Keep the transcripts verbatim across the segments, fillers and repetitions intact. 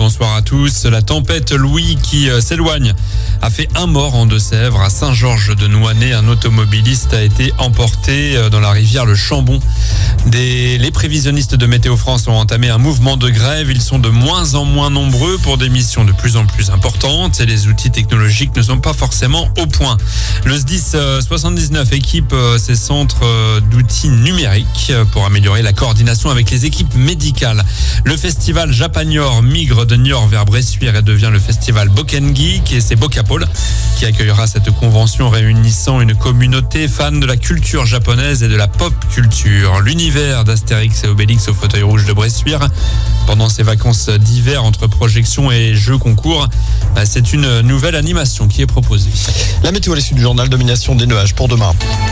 bonsoir à tous. La tempête Louis qui euh, s'éloigne a fait un mort en Deux-Sèvres. À Saint-Georges-de-Nouanné, un automobiliste a été emporté euh, dans la rivière le Chambon. Des... Les prévisionnistes de Météo France ont entamé un mouvement de grève. Ils sont de moins en moins nombreux pour des missions de plus en plus importantes et les outils technologiques ne sont pas forcément au point. Le S D I S soixante-dix-neuf équipe euh, ses centres euh, d'outils numériques pour améliorer la coordination avec les équipes médicales. Le festival Japanior migre de Niort vers Bressuire et devient le festival Bokengeek et c'est Bocapol qui accueillera cette convention réunissant une communauté fan de la culture japonaise et de la pop culture. L'univers d'Astérix et Obélix au fauteuil rouge de Bressuire. Pendant ces vacances d'hiver entre projections et jeux concours, c'est une nouvelle animation qui est proposée. La météo à l'issue du journal, domination des nuages pour demain.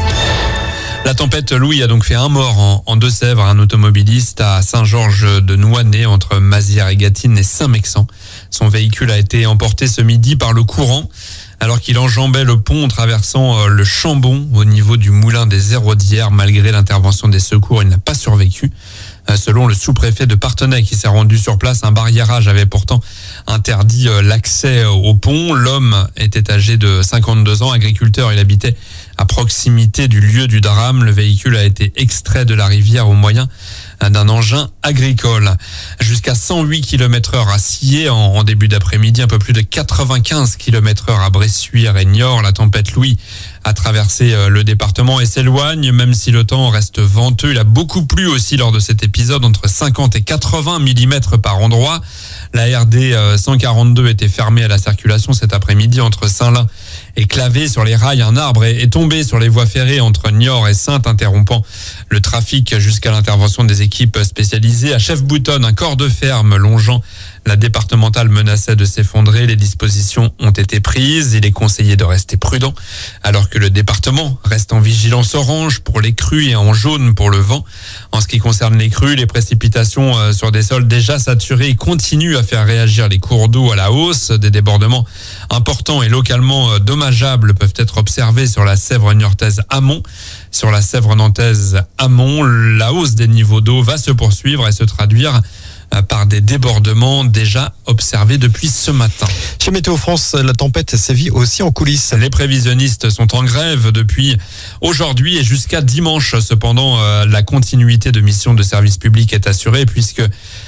La tempête Louis a donc fait un mort en, en Deux-Sèvres, un automobiliste à Saint-Georges-de-Nouanné entre Mazières et Gâtine et Saint-Mexan. Son véhicule a été emporté ce midi par le courant alors qu'il enjambait le pont en traversant le Chambon au niveau du moulin des Héraudières. Malgré l'intervention des secours, il n'a pas survécu. Selon le sous-préfet de Parthenay qui s'est rendu sur place, un barriérage avait pourtant interdit l'accès au pont. L'homme était âgé de cinquante-deux ans, agriculteur. Il habitait à proximité du lieu du drame. Le véhicule a été extrait de la rivière au moyen d'un engin agricole. Jusqu'à cent huit kilomètres heure à Sillé en, en début d'après-midi, un peu plus de quatre-vingt-quinze kilomètres heure à Bressuire et Niort. La tempête Louis a traversé le département et s'éloigne, même si le temps reste venteux. Il a beaucoup plu aussi lors de cet épisode, entre cinquante et quatre-vingts millimètres par endroit. La R D cent quarante-deux était fermée à la circulation cet après-midi entre Saint-Lin et Clavé. Sur les rails, un arbre est tombé sur les voies ferrées entre Niort et Saintes, interrompant le trafic jusqu'à l'intervention des équipes spécialisées. À Chef-Boutonne, un corps de ferme longeant la départementale menaçait de s'effondrer. Les dispositions ont été prises. Il est conseillé de rester prudent alors que le département reste en vigilance orange pour les crues et en jaune pour le vent. En ce qui concerne les crues, les précipitations sur des sols déjà saturés continuent à faire réagir les cours d'eau à la hausse. Des débordements importants et localement dommageables peuvent être observés sur la Sèvre niortaise amont. Sur la Sèvre nantaise amont, la hausse des niveaux d'eau va se poursuivre et se traduire par des débordements déjà observés depuis ce matin. Chez Météo France, la tempête sévit aussi en coulisses. Les prévisionnistes sont en grève depuis aujourd'hui et jusqu'à dimanche. Cependant, la continuité de mission de service public est assurée puisque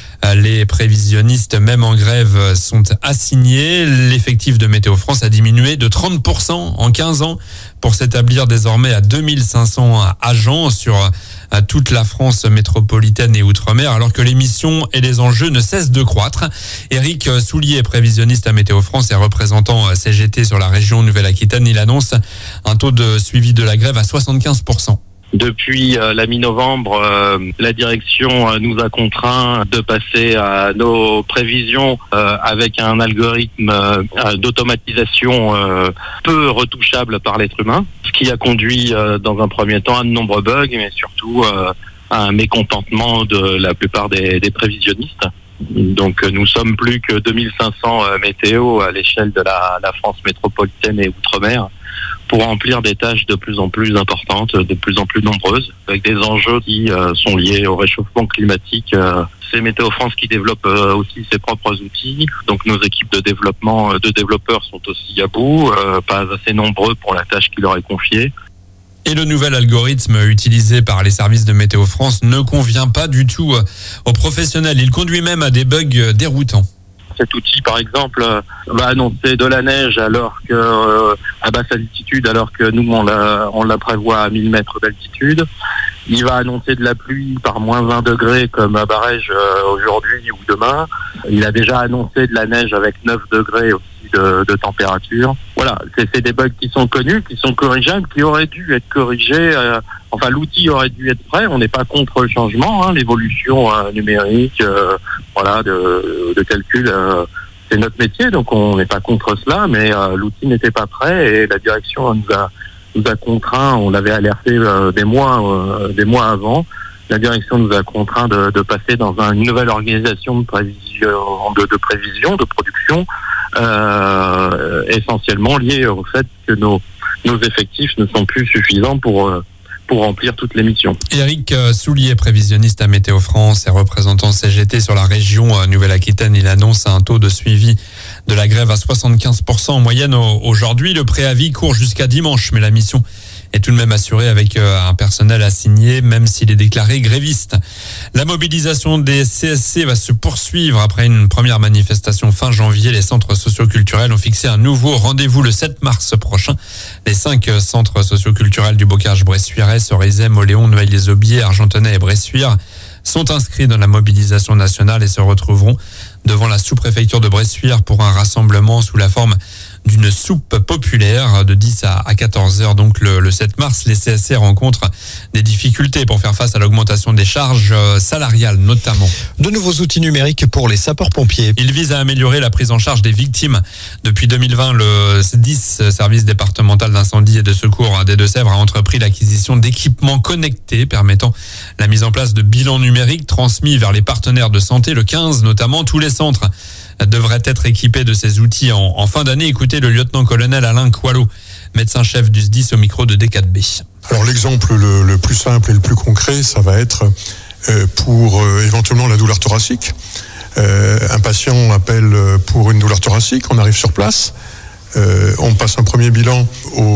les prévisionnistes, même en grève, sont assignés. L'effectif de Météo France a diminué de trente pour cent en quinze ans pour s'établir désormais à deux mille cinq cents agents sur toute la France métropolitaine et outre-mer, alors que les missions et les enjeux ne cessent de croître. Éric Soulier, prévisionniste à Météo France et représentant C G T sur la région Nouvelle-Aquitaine, il annonce un taux de suivi de la grève à soixante-quinze pour cent. Depuis euh, la mi-novembre, euh, la direction euh, nous a contraints de passer à nos prévisions euh, avec un algorithme euh, d'automatisation euh, peu retouchable par l'être humain, ce qui a conduit euh, dans un premier temps à de nombreux bugs, mais surtout euh, à un mécontentement de la plupart des, des prévisionnistes. Donc euh, nous sommes plus que deux mille cinq cents euh, météos à l'échelle de la, la France métropolitaine et outre-mer, pour remplir des tâches de plus en plus importantes, de plus en plus nombreuses, avec des enjeux qui euh, sont liés au réchauffement climatique. Euh, c'est Météo France qui développe euh, aussi ses propres outils, donc nos équipes de développement, de développeurs sont aussi à bout, euh, pas assez nombreux pour la tâche qui leur est confiée. Et le nouvel algorithme utilisé par les services de Météo France ne convient pas du tout aux professionnels. Il conduit même à des bugs déroutants. Cet outil, par exemple, va annoncer de la neige alors que euh, à basse altitude, alors que nous on la, on la prévoit à mille mètres d'altitude. Il va annoncer de la pluie par moins vingt degrés comme à Barège euh, aujourd'hui ou demain. Il a déjà annoncé de la neige avec neuf degrés aussi de, de température. Voilà, c'est, c'est des bugs qui sont connus, qui sont corrigeables, qui auraient dû être corrigés. Euh, enfin, l'outil aurait dû être prêt. On n'est pas contre le changement, hein, l'évolution euh, numérique, euh, voilà, de, de calcul. Euh, c'est notre métier, donc on n'est pas contre cela, mais euh, l'outil n'était pas prêt et la direction nous a nous a contraint. On l'avait alerté euh, des mois euh, des mois avant. La direction nous a contraint de, de passer dans un, une nouvelle organisation de prévision, de, de prévision, de production, euh, essentiellement liée au fait que nos, nos effectifs ne sont plus suffisants pour, pour remplir toutes les missions. Éric Soulier, prévisionniste à Météo France et représentant C G T sur la région Nouvelle-Aquitaine, il annonce un taux de suivi de la grève à soixante-quinze pour cent en moyenne aujourd'hui. Le préavis court jusqu'à dimanche, mais la mission est tout de même assurée avec un personnel assigné, même s'il est déclaré gréviste. La mobilisation des C S C va se poursuivre après une première manifestation fin janvier. Les centres socioculturels ont fixé un nouveau rendez-vous le sept mars prochain. Les cinq centres socioculturels du Bocage, Bressuirais, Cerizay, Mauléon, Noailles-les-Aubiers, Argentonais et Bressuire sont inscrits dans la mobilisation nationale et se retrouveront devant la sous-préfecture de Bressuire pour un rassemblement sous la forme d'une soupe populaire de dix à quatorze heures. Donc le, le sept mars, les C S C rencontrent des difficultés pour faire face à l'augmentation des charges salariales notamment. De nouveaux outils numériques pour les sapeurs-pompiers. Ils visent à améliorer la prise en charge des victimes. Depuis deux mille vingt, le S D I S, service départemental d'incendie et de secours des Deux-Sèvres, a entrepris l'acquisition d'équipements connectés permettant la mise en place de bilans numériques transmis vers les partenaires de santé. Le quinze notamment, tous les centres devraient être équipés de ces outils en, en fin d'année. Écoutez le lieutenant-colonel Alain Coilot, médecin-chef du S D I S au micro de D quatre B. Alors l'exemple le, le plus simple et le plus concret, ça va être euh, pour euh, éventuellement la douleur thoracique. Euh, un patient appelle pour une douleur thoracique, on arrive sur place, euh, on passe un premier bilan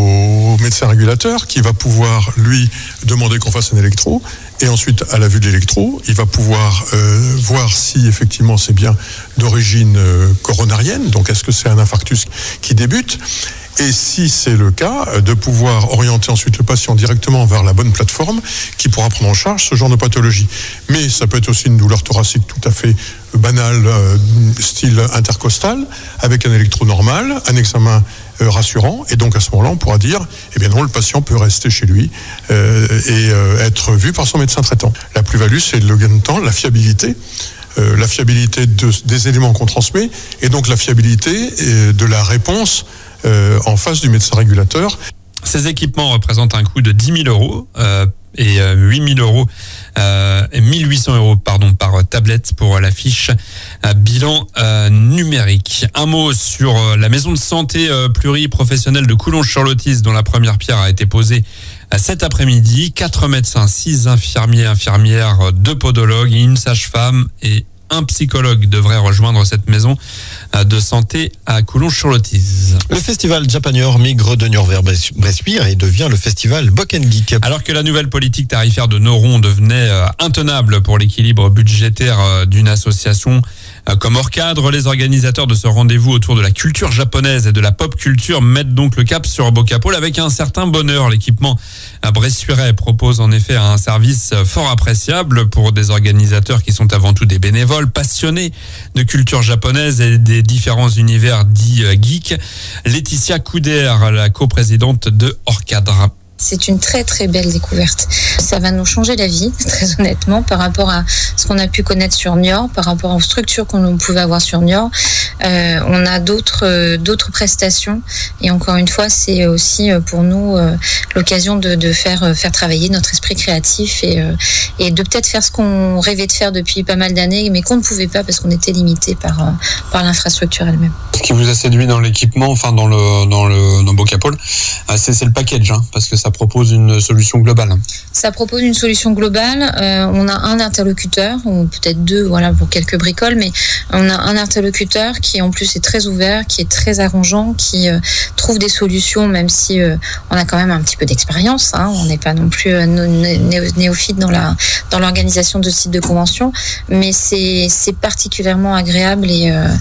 au médecin régulateur qui va pouvoir lui demander qu'on fasse un électro. Et ensuite, à la vue de l'électro, il va pouvoir euh, voir si effectivement c'est bien d'origine euh, coronarienne. Donc, est-ce que c'est un infarctus qui débute ? Et si c'est le cas, de pouvoir orienter ensuite le patient directement vers la bonne plateforme qui pourra prendre en charge ce genre de pathologie. Mais ça peut être aussi une douleur thoracique tout à fait banale, euh, style intercostal, avec un électro normal, un examen euh, rassurant. Et donc à ce moment-là, on pourra dire, eh bien non, le patient peut rester chez lui euh, et euh, être vu par son médecin traitant. La plus-value, c'est le gain de temps, la fiabilité. Euh, la fiabilité de, des éléments qu'on transmet et donc la fiabilité euh, de la réponse Euh, en face du médecin régulateur. Ces équipements représentent un coût de dix mille euros euh, et euh, huit mille euros euh, et mille huit cents euros pardon, par tablette pour la fiche euh, bilan euh, numérique. Un mot sur euh, la maison de santé euh, pluriprofessionnelle de Coulonges-sur-Lotis dont la première pierre a été posée euh, cet après-midi. Quatre médecins, six infirmiers, infirmières, deux podologues et une sage-femme et un psychologue devrait rejoindre cette maison de santé à Coulonges-sur-Lotis. Le festival Japanior migre de Niort vers Bressuire et devient le festival Bock and Geek. Alors que la nouvelle politique tarifaire de Noron devenait intenable pour l'équilibre budgétaire d'une association comme Orcadre, les organisateurs de ce rendez-vous autour de la culture japonaise et de la pop culture mettent donc le cap sur Bocapole avec un certain bonheur. L'équipement à Bressuirais propose en effet un service fort appréciable pour des organisateurs qui sont avant tout des bénévoles passionnés de culture japonaise et des différents univers dits geeks. Laetitia Couder, la coprésidente de Orcadre. C'est une très très belle découverte. Ça va nous changer la vie, très honnêtement, par rapport à ce qu'on a pu connaître sur Niort, par rapport aux structures qu'on pouvait avoir sur Niort. Euh, on a d'autres euh, d'autres prestations et encore une fois, c'est aussi euh, pour nous euh, l'occasion de, de faire euh, faire travailler notre esprit créatif et euh, et de peut-être faire ce qu'on rêvait de faire depuis pas mal d'années, mais qu'on ne pouvait pas parce qu'on était limité par euh, par l'infrastructure elle-même. Ce qui vous a séduit dans l'équipement, enfin dans le dans le dans Bocapole, c'est c'est le package, hein, parce que ça propose une solution globale. Ça propose une solution globale. Euh, on a un interlocuteur, ou peut-être deux, voilà, pour quelques bricoles, mais on a un interlocuteur qui en plus est très ouvert, qui est très arrangeant, qui euh, trouve des solutions, même si euh, on a quand même un petit peu d'expérience. Hein, on n'est pas non plus euh, néo- néophyte dans la dans l'organisation de sites de convention, mais c'est c'est particulièrement agréable et euh,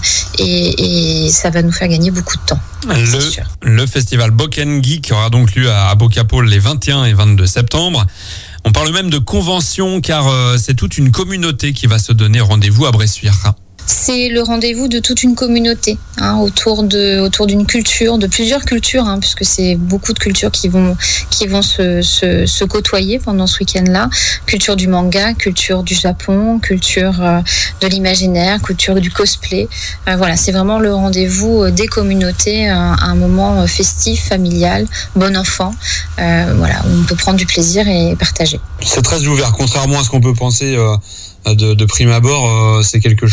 et, et ça va nous faire gagner beaucoup de temps. Ouais, le, le festival Bock and Geek aura donc lieu à, à Bocapole les vingt et un et vingt-deux septembre. On parle même de convention car euh, c'est toute une communauté qui va se donner rendez-vous à Bressuire. C'est le rendez-vous de toute une communauté hein, autour de autour d'une culture, de plusieurs cultures, hein, puisque c'est beaucoup de cultures qui vont qui vont se, se, se côtoyer pendant ce week-end-là. Culture du manga, culture du Japon, culture euh, de l'imaginaire, culture du cosplay. Euh, voilà, c'est vraiment le rendez-vous des communautés, un, un moment festif, familial, bon enfant. Euh, voilà, où on peut prendre du plaisir et partager. C'est très ouvert, contrairement à ce qu'on peut penser. Euh... De, de prime abord, euh, c'est quelque chose qui est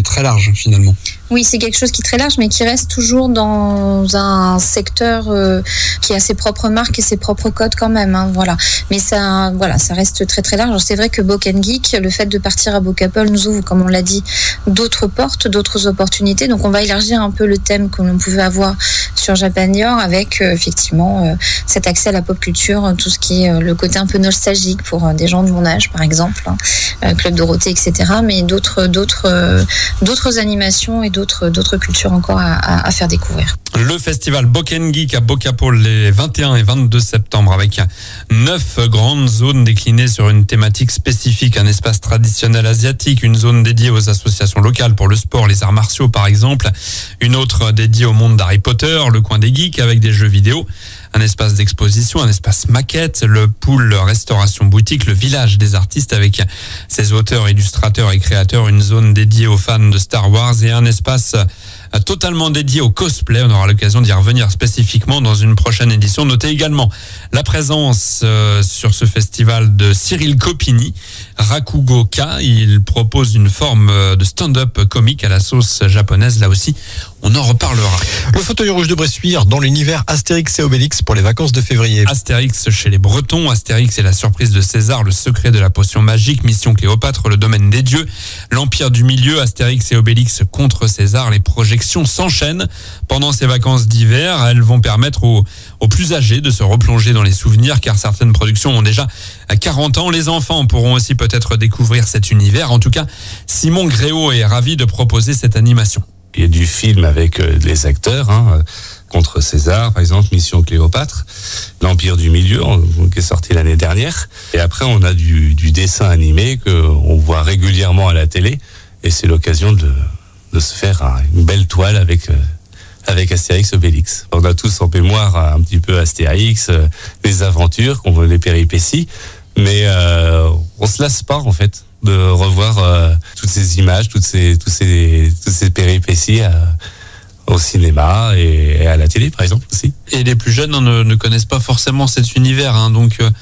très large finalement. Oui, c'est quelque chose qui est très large, mais qui reste toujours dans un secteur euh, qui a ses propres marques et ses propres codes quand même. Hein, voilà. Mais ça, voilà, ça reste très très large. Alors, c'est vrai que Book and Geek, le fait de partir à Book Apple nous ouvre, comme on l'a dit, d'autres portes, d'autres opportunités. Donc, on va élargir un peu le thème que l'on pouvait avoir sur Japanior avec euh, effectivement euh, cet accès à la pop culture, tout ce qui est euh, le côté un peu nostalgique pour euh, des gens de mon âge, par exemple, hein, euh, Club Dorothée, et cetera. Mais d'autres d'autres euh, d'autres animations et d'autres D'autres, d'autres cultures encore à, à, à faire découvrir. Le festival Book and Geek à Bocapo les vingt et un et vingt-deux septembre avec neuf grandes zones déclinées sur une thématique spécifique, un espace traditionnel asiatique, une zone dédiée aux associations locales pour le sport, les arts martiaux par exemple, une autre dédiée au monde d'Harry Potter, le coin des geeks avec des jeux vidéo, un espace d'exposition, un espace maquette, le pool restauration boutique, le village des artistes avec ses auteurs, illustrateurs et créateurs, une zone dédiée aux fans de Star Wars et un espace totalement dédié au cosplay. On aura l'occasion d'y revenir spécifiquement dans une prochaine édition. Notez également la présence euh, sur ce festival de Cyril Copini, Rakugo-ka. Il propose une forme de stand-up comique à la sauce japonaise. Là aussi, on en reparlera. Le fauteuil rouge de Bressuire dans l'univers Astérix et Obélix pour les vacances de février. Astérix chez les Bretons. Astérix et la surprise de César, le secret de la potion magique, Mission Cléopâtre, le domaine des dieux, l'Empire du Milieu, Astérix et Obélix contre César. Les projections s'enchaînent pendant ces vacances d'hiver. Elles vont permettre aux, aux plus âgés de se replonger dans les souvenirs car certaines productions ont déjà quarante ans. Les enfants pourront aussi peut-être découvrir cet univers. En tout cas, Simon Gréau est ravi de proposer cette animation. Il y a du film avec euh, les acteurs, hein, contre César, par exemple, Mission Cléopâtre, l'Empire du Milieu, on, qui est sorti l'année dernière. Et après, on a du, du dessin animé qu'on voit régulièrement à la télé. Et c'est l'occasion de, de se faire un, une belle toile avec, euh, avec Astérix Obélix. On a tous en mémoire un petit peu Astérix, euh, les aventures, les péripéties. Mais euh, on se lasse pas, en fait, de revoir euh, toutes ces images, toutes ces, toutes ces, toutes ces péripéties euh, au cinéma et, et à la télé, par exemple, aussi. Et les plus jeunes ne, ne connaissent pas forcément cet univers, hein, donc euh,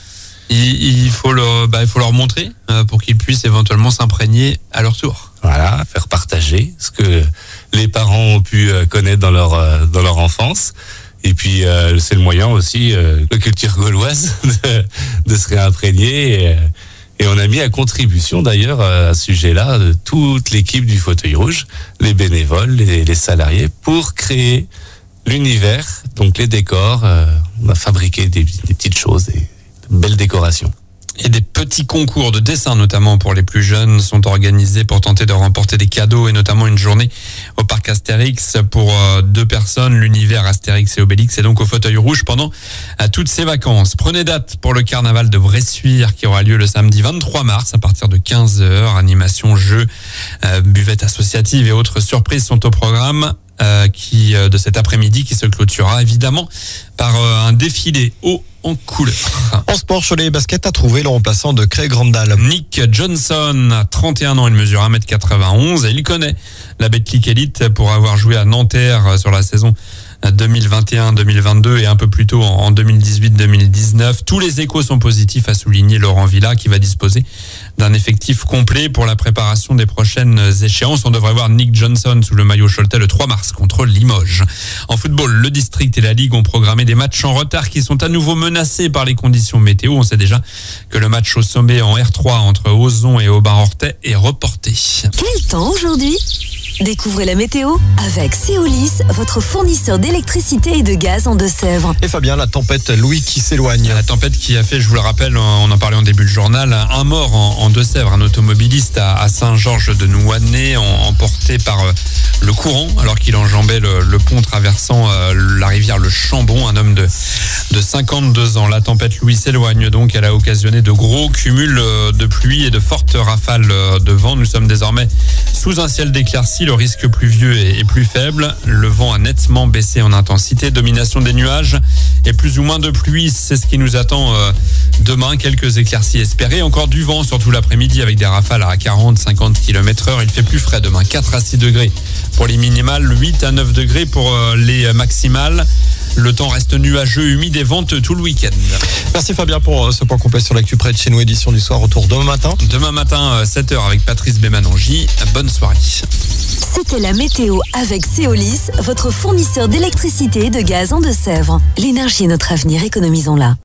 il, il, faut leur, bah, il faut leur montrer euh, pour qu'ils puissent éventuellement s'imprégner à leur tour. Voilà, faire partager ce que les parents ont pu euh, connaître dans leur, euh, dans leur enfance. Et puis, euh, c'est le moyen aussi, euh, de culture gauloise, de, de se réimprégner. Et, et on a mis à contribution, d'ailleurs, à ce sujet-là, de toute l'équipe du Fauteuil Rouge, les bénévoles, les, les salariés, pour créer l'univers, donc les décors. Euh, on a fabriqué des, des petites choses, des, de belles décorations. Et des petits concours de dessin, notamment pour les plus jeunes, sont organisés pour tenter de remporter des cadeaux et notamment une journée au parc Astérix pour euh, deux personnes. L'univers Astérix et Obélix est donc au Fauteuil Rouge pendant euh, toutes ces vacances. Prenez date pour le carnaval de Bressuire qui aura lieu le samedi vingt-trois mars à partir de quinze heures. Animation, jeux, euh, buvette associative et autres surprises sont au programme. Euh, qui euh, de cet après-midi qui se clôturera évidemment par euh, un défilé haut en couleur. En sport, Cholet Basket a trouvé le remplaçant de Craig Randall. Nick Johnson a trente et un ans, il mesure un mètre quatre-vingt-onze et il connaît la Betclic Elite pour avoir joué à Nanterre sur la saison deux mille vingt et un deux mille vingt-deux et un peu plus tôt en deux mille dix-huit deux mille dix-neuf. Tous les échos sont positifs, a souligné Laurent Villa, qui va disposer d'un effectif complet pour la préparation des prochaines échéances. On devrait voir Nick Johnson sous le maillot choletais le trois mars contre Limoges. En football, le district et la Ligue ont programmé des matchs en retard qui sont à nouveau menacés par les conditions météo. On sait déjà que le match au sommet en R trois entre Ozon et Aubin-Hortet est reporté. Quel temps aujourd'hui ? Découvrez la météo avec Céolis, votre fournisseur d'électricité et de gaz en Deux-Sèvres. Et Fabien, la tempête Louis qui s'éloigne. La tempête qui a fait, je vous le rappelle, on en parlait en début de journal, un mort en, en Deux-Sèvres, un automobiliste à, à Saint-Georges-de-Nouanné, emporté par euh, le courant alors qu'il enjambait le, le pont traversant euh, la rivière le Chambon, un homme de, de cinquante-deux ans. La tempête Louis s'éloigne donc, elle a occasionné de gros cumuls de pluie et de fortes rafales de vent. Nous sommes désormais sous un ciel d'éclaircies. Le risque pluvieux est plus faible. Le vent a nettement baissé en intensité. Domination des nuages et plus ou moins de pluie. C'est ce qui nous attend demain. Quelques éclaircies espérées. Encore du vent, surtout l'après-midi, avec des rafales à quarante à cinquante kilomètres heure. Il fait plus frais demain. quatre à six degrés pour les minimales, huit à neuf degrés pour les maximales. Le temps reste nuageux, humide et venteux tout le week-end. Merci Fabien pour ce point complet sur l'actu près de chez nous, édition du soir, retour demain matin. Demain matin, sept heures avec Patrice Bémanongi. Bonne soirée. C'était la météo avec Céolis, votre fournisseur d'électricité et de gaz en Deux-Sèvres. L'énergie est notre avenir, économisons-la.